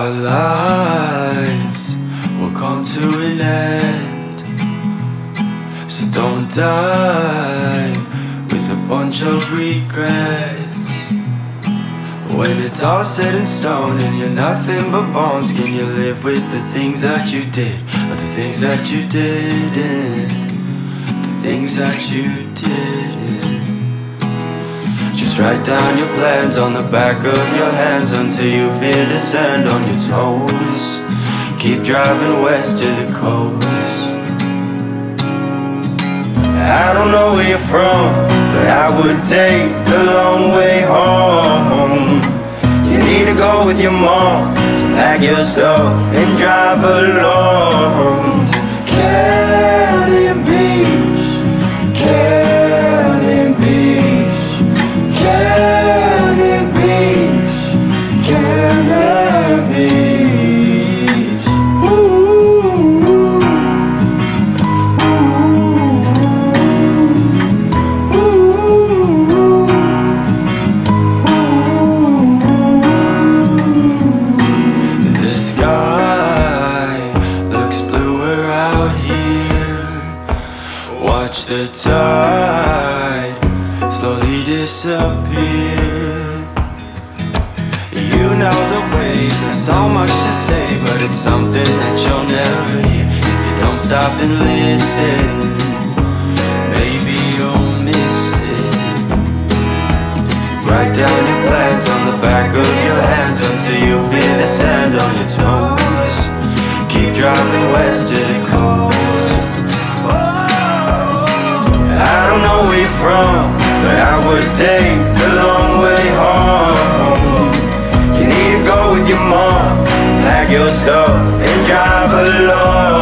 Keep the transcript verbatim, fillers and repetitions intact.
Our lives will come to an end, so don't die with a bunch of regrets. When it's all said in stone and you're nothing but bones, can you live with the things that you did, or the things that you didn't, the things that you didn't? Just write down your plans on the back of your hands until you feel the sand on your toes. Keep driving west to the coast. I don't know where you're from, but I would take the long way home. You need to go with your mom, so pack your stuff and drive along to Cannon Beach, Cannon Beach, Cannon Beach, Cannon Beach. Ooh, ooh, ooh, ooh. The sky looks bluer out here. Watch the tide slowly disappear. You know the ways, there's so much to say, but it's something that you'll never hear if you don't stop and listen. Maybe you'll miss it. Write down your plans on the back of your hands until you feel the sand on your toes. Keep driving west to the coast. I don't know where you're from, but I would take the long way home. You need to go with your mom, pack your stuff and drive along.